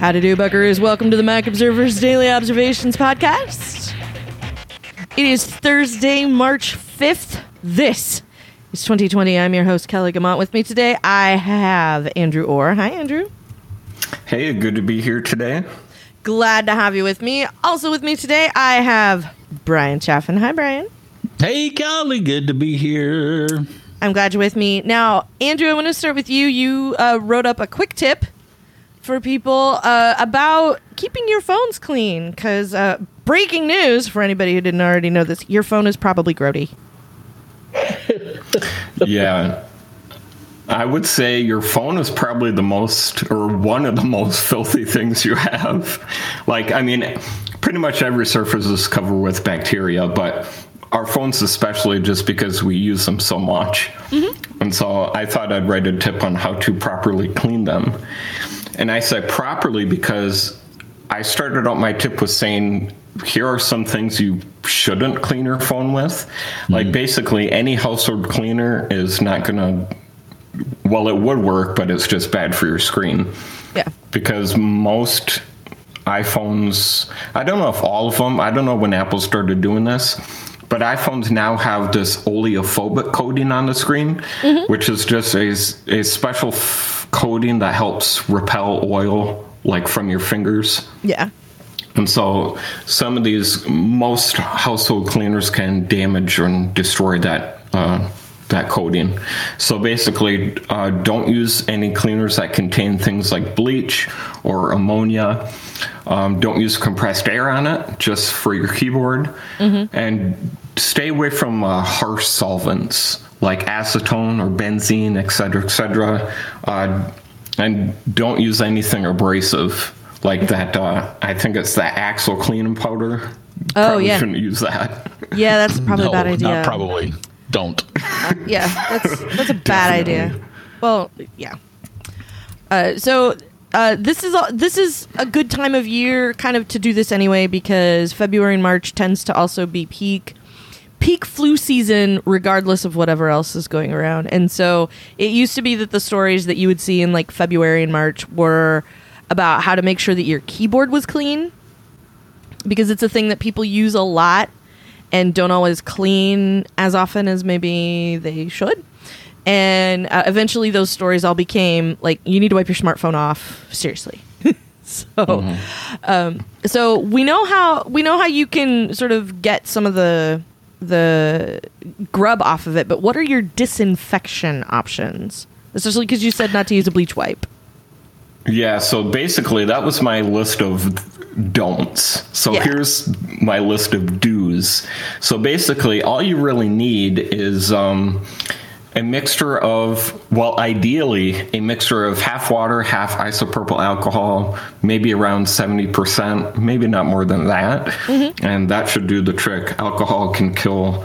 How to do, buckaroos? Welcome to the Mac Observer's Daily Observations Podcast. It is Thursday, March 5th. This is 2020. I'm your host, Kelly Gamont. With me today, I have Andrew Orr. Hi, Andrew. Hey, good to be here today. Glad to have you with me. Also with me today, I have Brian Chaffin. Hi, Brian. Hey, Kelly. Good to be here. I'm glad you're with me. Now, Andrew, I want to start with you. You wrote up a quick tip for people about keeping your phones clean, because breaking news for anybody who didn't already know this, your phone is probably grody. Yeah. I would say your phone is probably the most, or one of the most filthy things you have. Like, I mean, pretty much every surface is covered with bacteria, but our phones especially, just because we use them so much. Mm-hmm. And so I thought I'd write a tip on how to properly clean them. And I say properly because I started out my tip with saying, here are some things you shouldn't clean your phone with. Mm-hmm. Like, basically, any household cleaner is not going to, well, it would work, but it's just bad for your screen. Yeah. Because most iPhones, I don't know if all of them, I don't know when Apple started doing this, but iPhones now have this oleophobic coating on the screen, mm-hmm. which is just a special coating that helps repel oil, like, from your fingers. Yeah. And so some of these, most household cleaners can damage and destroy that coating. So basically, don't use any cleaners that contain things like bleach or ammonia. Don't use compressed air on it, just for your keyboard. Mm-hmm. And stay away from harsh solvents like acetone or benzene, et cetera, and don't use anything abrasive like that. I think it's that Axle cleaning powder. Oh, probably yeah. Shouldn't use that. Yeah, that's probably a bad idea. Not probably. Don't. Yeah, that's a bad idea. Well, yeah. So this is a good time of year kind of to do this anyway, because February and March tends to also be peak flu season, regardless of whatever else is going around. And so it used to be that the stories that you would see in like February and March were about how to make sure that your keyboard was clean, because it's a thing that people use a lot and don't always clean as often as maybe they should. And eventually those stories all became like, you need to wipe your smartphone off, seriously. So, mm-hmm. So we know how you can sort of get some of the grub off of it, but what are your disinfection options? Especially because you said not to use a bleach wipe. Yeah, so basically that was my list of don'ts. So Here's my list of do's. So basically all you really need is a mixture of, well, ideally a mixture of half water, half isopropyl alcohol, maybe around 70%, maybe not more than that. Mm-hmm. And that should do the trick. Alcohol can kill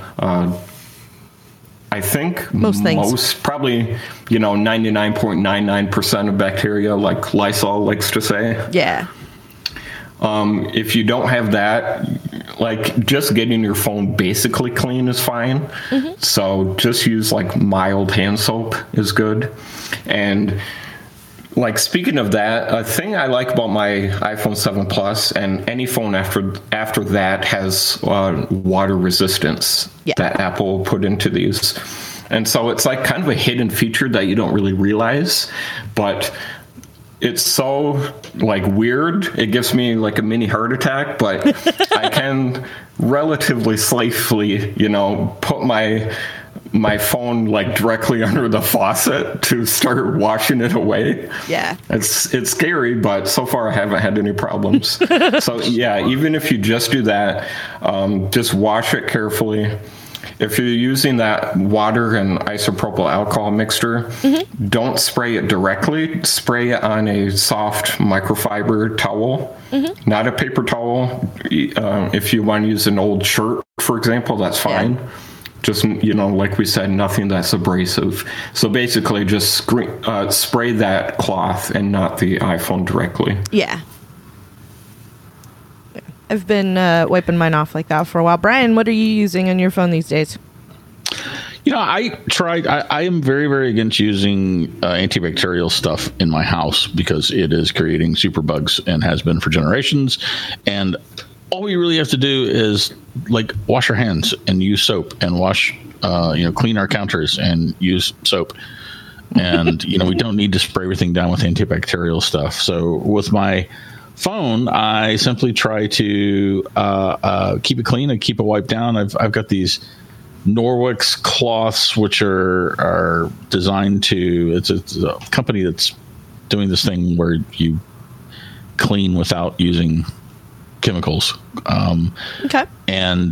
I think most probably, 99.99% of bacteria, like Lysol likes to say. Yeah. If you don't have that, like, just getting your phone basically clean is fine. Mm-hmm. So just use like mild hand soap is good. And like, speaking of that, a thing I like about my iPhone 7 Plus and any phone after that has water resistance that Apple put into these. And so it's like kind of a hidden feature that you don't really realize, but it's so like weird. It gives me like a mini heart attack, but I can relatively safely, put my phone like directly under the faucet to start washing it away. Yeah. It's scary, but so far I haven't had any problems. So yeah, even if you just do that, just wash it carefully. If you're using that water and isopropyl alcohol mixture, mm-hmm. don't spray it directly. Spray it on a soft microfiber towel, mm-hmm. not a paper towel. If you want to use an old shirt, for example, that's fine. Yeah. Just, like we said, nothing that's abrasive. So basically just spray that cloth and not the iPhone directly. Yeah. I've been wiping mine off like that for a while. Brian, what are you using on your phone these days? I tried. I am very, very against using antibacterial stuff in my house because it is creating super bugs and has been for generations. And all you really have to do is like wash your hands and use soap and clean our counters and use soap. And, we don't need to spray everything down with antibacterial stuff. So with my phone, I simply try to keep it clean and keep it wiped down. I've got these Norwex cloths, which are designed to, it's a company that's doing this thing where you clean without using chemicals. Okay. And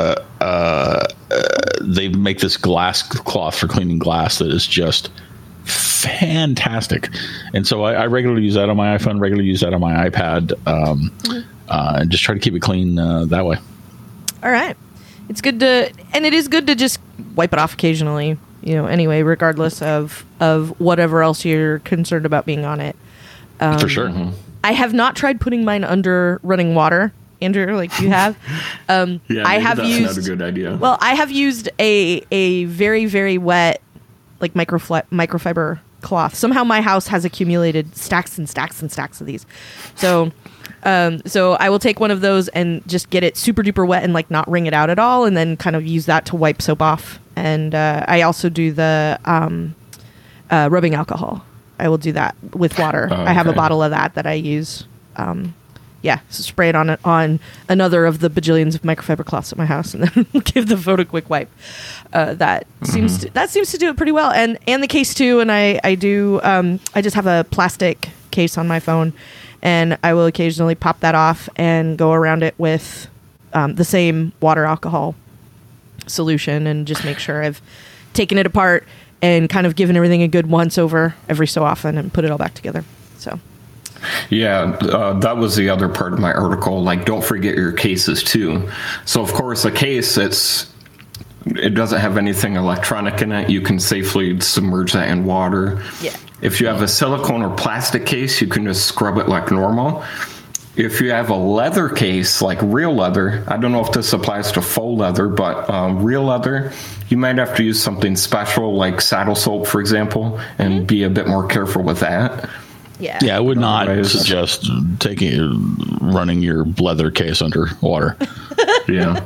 they make this glass cloth for cleaning glass that is just fantastic. And so I regularly use that on my iPhone, regularly use that on my iPad, and just try to keep it clean that way. All right. It is good to just wipe it off occasionally, anyway, regardless of whatever else you're concerned about being on it. For sure. I have not tried putting mine under running water, Andrew, like you have. I have that's used, not a good idea. Well, I have used a very, very wet, like microfiber cloth. Somehow my house has accumulated stacks and stacks and stacks of these. So I will take one of those and just get it super duper wet and like not wring it out at all, and then kind of use that to wipe soap off. And I also do the rubbing alcohol. I will do that with water. Okay. I have a bottle of that I use. So spray it on another of the bajillions of microfiber cloths at my house, and then give the phone a quick wipe. That seems to do it pretty well, and the case too. And I do. I just have a plastic case on my phone, and I will occasionally pop that off and go around it with the same water alcohol solution, and just make sure I've taken it apart and kind of given everything a good once over every so often, and put it all back together. So. Yeah, that was the other part of my article. Like, don't forget your cases too. So, of course, a case, it doesn't have anything electronic in it. You can safely submerge that in water. Yeah. If you have a silicone or plastic case, you can just scrub it like normal. If you have a leather case, like real leather, I don't know if this applies to faux leather, but real leather, you might have to use something special like saddle soap, for example, and be a bit more careful with that. Yeah. Yeah, I would not suggest running your leather case under water. Yeah.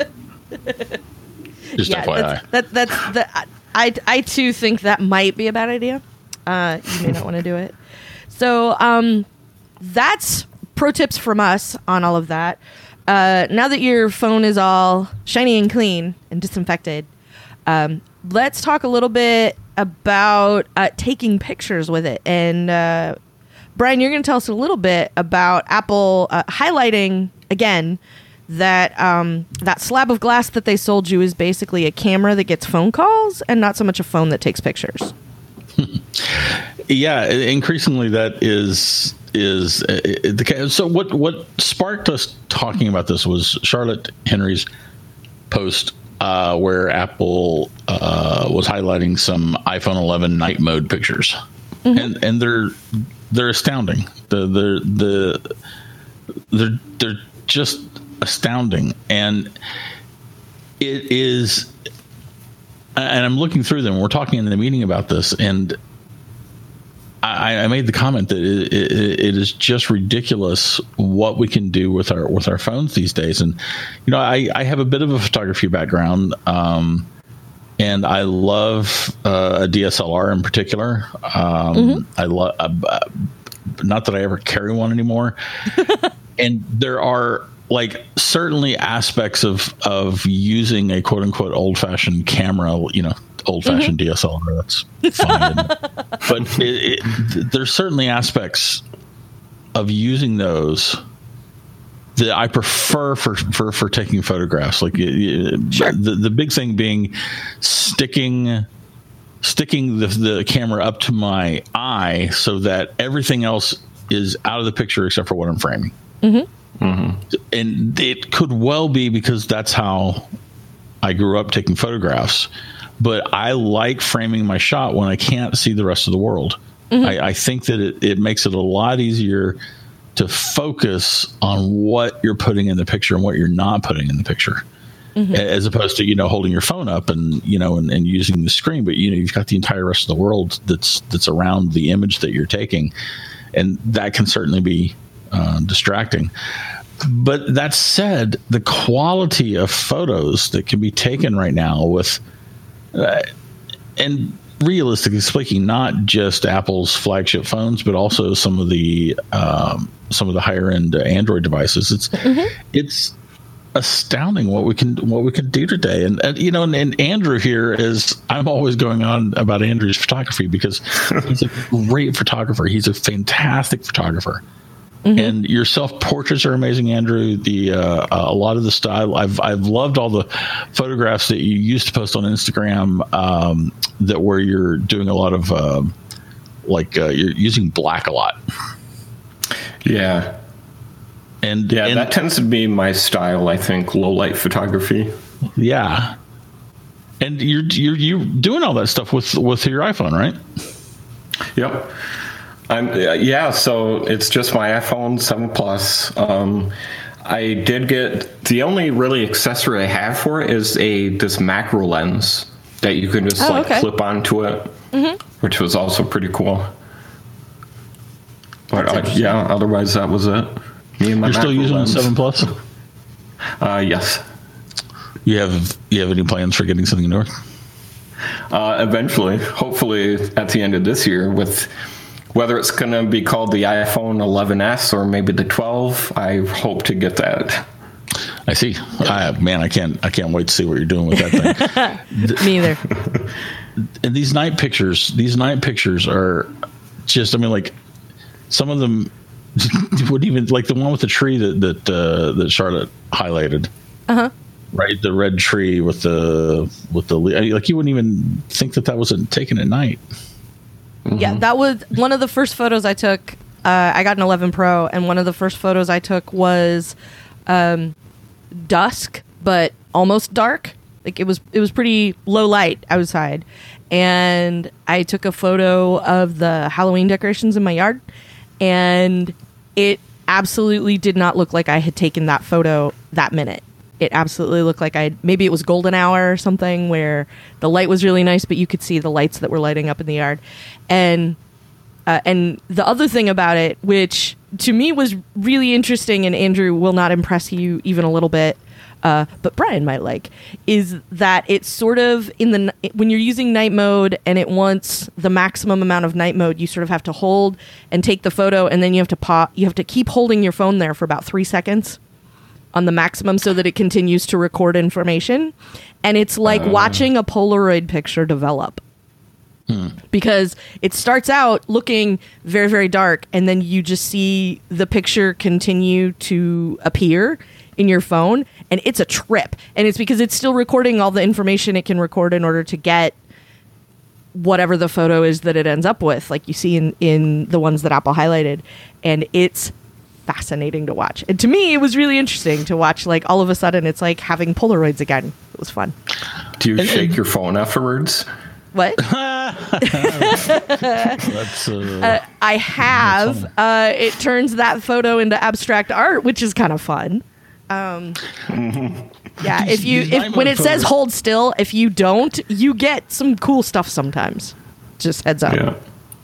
Just FYI. I too think that might be a bad idea. You may not want to do it. So that's pro tips from us on all of that. Now that your phone is all shiny and clean and disinfected, let's talk a little bit about taking pictures with it. And Brian, you're going to tell us a little bit about Apple highlighting again that that slab of glass that they sold you is basically a camera that gets phone calls and not so much a phone that takes pictures. Yeah, increasingly that is the case. So what sparked us talking about this was Charlotte Henry's post where Apple was highlighting some iPhone 11 night mode pictures, and they're astounding. They're just astounding, and it is. And I'm looking through them. We're talking in the meeting about this, and I made the comment that it is just ridiculous what we can do with our phones these days. And I have a bit of a photography background, and I love a DSLR in particular. I love, not that I ever carry one anymore. And there are certainly aspects of using a quote unquote old fashioned camera, old fashioned DSLR. That's fine. But there's certainly aspects of using those that I prefer for taking photographs. Sure. The big thing being sticking the camera up to my eye so that everything else is out of the picture except for what I'm framing. And it could well be because that's how I grew up taking photographs, but I like framing my shot when I can't see the rest of the world. I think that it makes it a lot easier to focus on what you're putting in the picture and what you're not putting in the picture. as opposed to, holding your phone up and, and using the screen. But, you've got the entire rest of the world that's around the image that you're taking. And that can certainly be distracting. But that said, the quality of photos that can be taken right now with, and realistically speaking, not just Apple's flagship phones, but also some of the higher end Android devices. It's astounding what we can do today. And Andrew here is, I'm always going on about Andrew's photography because he's a great photographer. He's a fantastic photographer. And your self portraits are amazing, Andrew. A lot of the style, I've loved all the photographs that you used to post on Instagram, that where you're doing a lot of you're using black a lot. Yeah. And that tends to be my style, I think, low light photography. Yeah. And you're doing all that stuff with your iPhone, right? Yep. So it's just my iPhone 7 Plus. I did get, the only really accessory I have for it is this macro lens that you can just clip onto it, which was also pretty cool. But otherwise that was it. Me and my You're still using the 7 Plus? Yes. You have any plans for getting something newer? Eventually, hopefully at the end of this year, with whether it's going to be called the iPhone 11s or maybe the 12, I hope to get that. I see. I can't wait to see what you're doing with that thing. Me either. And these night pictures are just, some of them wouldn't even, like the one with the tree that Charlotte highlighted. Right, the red tree with the like, you wouldn't even think that wasn't taken at night. Yeah, that was one of the first photos I took. I got an 11 Pro, and one of the first photos I took was dusk, but almost dark. Like it was pretty low light outside, and I took a photo of the Halloween decorations in my yard, and it absolutely did not look like I had taken that photo that minute. It absolutely looked like maybe it was golden hour or something, where the light was really nice, but you could see the lights that were lighting up in the yard. And the other thing about it, which to me was really interesting, and Andrew will not impress you even a little bit, but Brian might like, is that it's sort of when you're using night mode and it wants the maximum amount of night mode, you sort of have to hold and take the photo, and then you have to keep holding your phone there for about 3 seconds on the maximum so that it continues to record information. And it's like watching a Polaroid picture develop. Because it starts out looking very, very dark, and then you just see the picture continue to appear in your phone, and it's a trip. And it's because it's still recording all the information it can record in order to get whatever the photo is that it ends up with, like you see in the ones that Apple highlighted. And it's fascinating to watch. And to me, it was really interesting to watch, like, all of a sudden it's like having Polaroids again. It was fun. Do you shake your phone afterwards? What? I have. It turns that photo into abstract art, which is kind of fun. Yeah, when it says hold still, if you don't, you get some cool stuff sometimes. Just heads up. Yeah.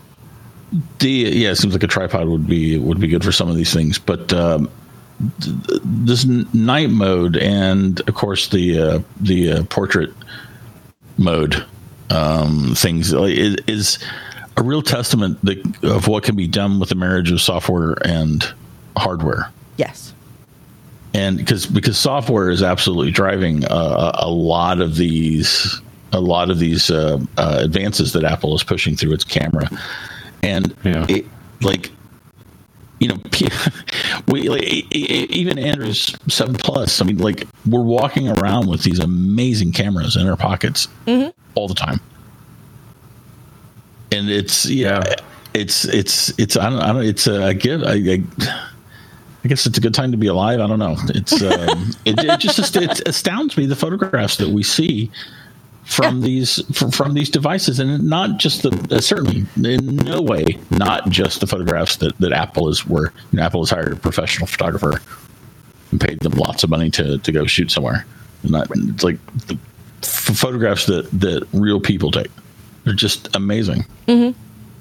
It seems like a tripod would be good for some of these things, but this night mode and of course the portrait mode things is a real testament of what can be done with the marriage of software and hardware. Yes, and because software is absolutely driving a lot of these advances that Apple is pushing through its camera. And even Andrew's 7 Plus. I mean, like, we're walking around with these amazing cameras in our pockets all the time, and it's I don't know. It's a gift. I guess it's a good time to be alive. I don't know. It's it astounds me, the photographs that we see from these devices, and not just certainly in no way not just the photographs that Apple is where Apple has hired a professional photographer and paid them lots of money to go shoot somewhere. It's like the photographs that real people take. They're just amazing. Mm-hmm.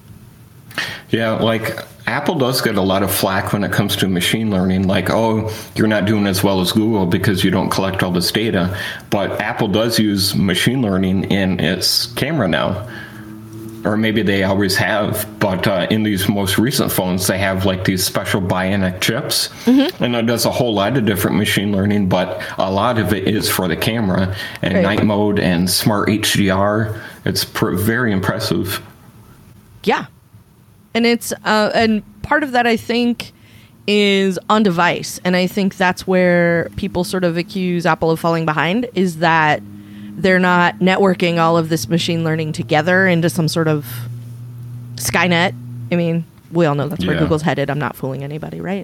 Yeah, like Apple does get a lot of flack when it comes to machine learning. Like, oh, you're not doing as well as Google because you don't collect all this data. But Apple does use machine learning in its camera now. Or maybe they always have, but in these most recent phones, they have like these special bionic chips, and it does a whole lot of different machine learning, but a lot of it is for the camera and night mode and smart HDR. It's very impressive. Yeah, and it's and part of that I think is on device, and I think that's where people sort of accuse Apple of falling behind, is that they're not networking all of this machine learning together into some sort of Skynet. I mean, we all know that's where Google's headed. I'm not fooling anybody, right?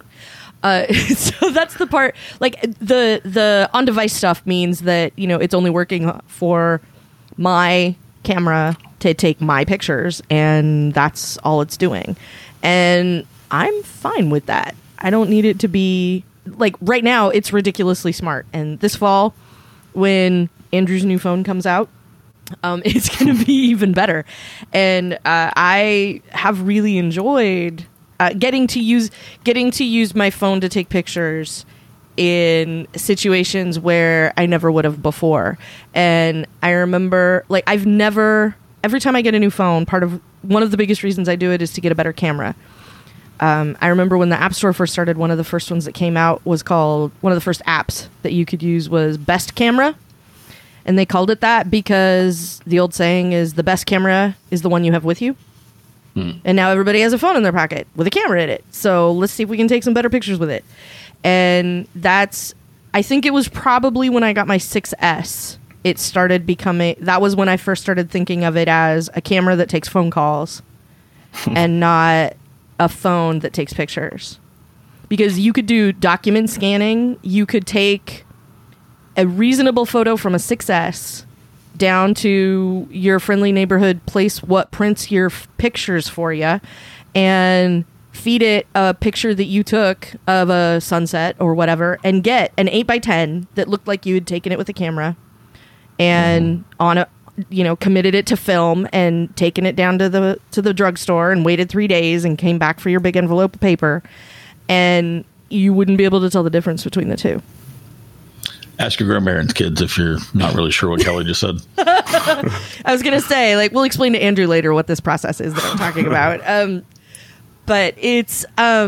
So that's the part. Like the on-device stuff means that, you know, it's only working for my camera to take my pictures, and that's all it's doing. And I'm fine with that. I don't need it to be like right now. It's ridiculously smart, and this fall when Andrew's new phone comes out, it's going to be even better. And I have really enjoyed getting to use my phone to take pictures in situations where I never would have before. And I remember, like, every time I get a new phone, one of the biggest reasons I do it is to get a better camera. I remember when the App Store first started, one of the first ones that came out was called, one of the first apps that you could use was Best Camera. And they called it that because the old saying is the best camera is the one you have with you. And now everybody has a phone in their pocket with a camera in it. So let's see if we can take some better pictures with it. And I think it was probably when I got my 6S, it started becoming, that was when I first started thinking of it as a camera that takes phone calls and not a phone that takes pictures. Because you could do document scanning, you could take a reasonable photo from a 6S down to your friendly neighborhood place what prints your pictures for you, and feed it a picture that you took of a sunset or whatever, and get an 8x10 that looked like you had taken it with a camera and committed it to film and taken it down to the drugstore and waited 3 days and came back for your big envelope of paper, and you wouldn't be able to tell the difference between the two. Ask your grandparents' kids if you're not really sure what Kelly just said. I was going to say, like, we'll explain to Andrew later what this process is that I'm talking about. But it's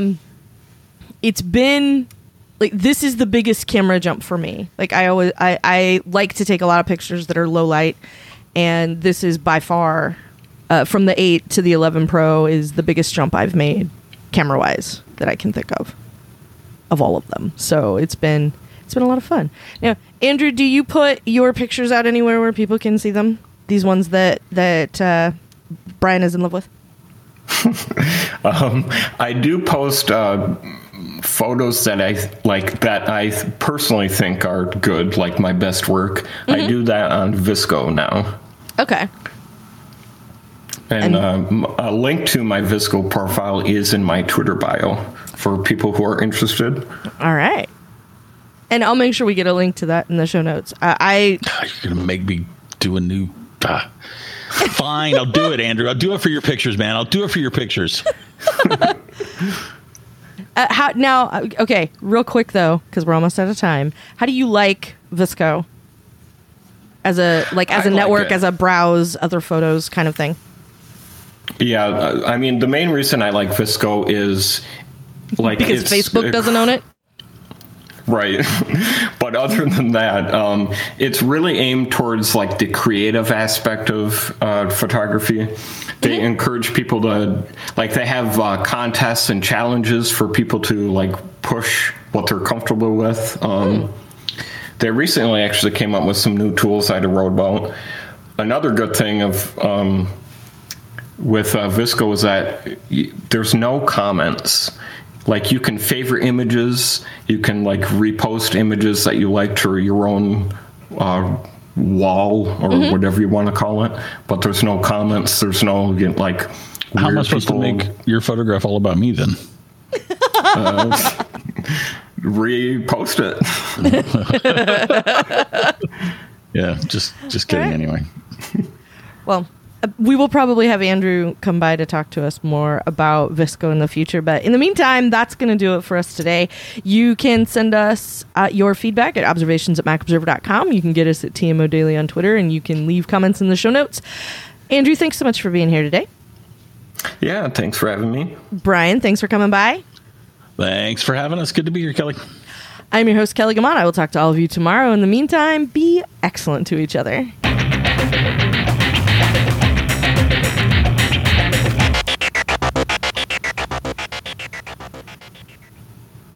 been, like, this is the biggest camera jump for me. Like, I like to take a lot of pictures that are low light, and this is by far, from the 8 to the 11 Pro, is the biggest jump I've made camera-wise that I can think of all of them. So it's been a lot of fun. Now, Andrew, do you put your pictures out anywhere where people can see them? These ones that Brian is in love with? I do post photos that I like, that I personally think are good, like my best work. I do that on VSCO now. Okay. And a link to my VSCO profile is in my Twitter bio for people who are interested. All right. And I'll make sure we get a link to that in the show notes. You're going to make me do a new... Fine, I'll do it, Andrew. I'll do it for your pictures, man. I'll do it for your pictures. Okay, real quick, though, because we're almost out of time. How do you like VSCO? As a network, as a browse other photos kind of thing? Yeah, I mean, the main reason I like VSCO is... because Facebook doesn't own it? Right. But other than that, it's really aimed towards like the creative aspect of photography. They encourage people to, like, they have contests and challenges for people to like push what they're comfortable with. They recently actually came up with some new tools I wrote about. Another good thing with VSCO is that there's no comments. Like, you can favorite images, you can like repost images that you like to your own wall or whatever you want to call it, but there's no comments, there's no like weird. How am I supposed to make your photograph all about me then? repost it. Yeah, just kidding. All right. Anyway. Well, we will probably have Andrew come by to talk to us more about VSCO in the future. But in the meantime, that's going to do it for us today. You can send us your feedback at observations@macobserver.com. You can get us at TMO Daily on Twitter, and you can leave comments in the show notes. Andrew, thanks so much for being here today. Yeah, thanks for having me. Brian, thanks for coming by. Thanks for having us. Good to be here, Kelly. I'm your host, Kelly Gamon. I will talk to all of you tomorrow. In the meantime, be excellent to each other.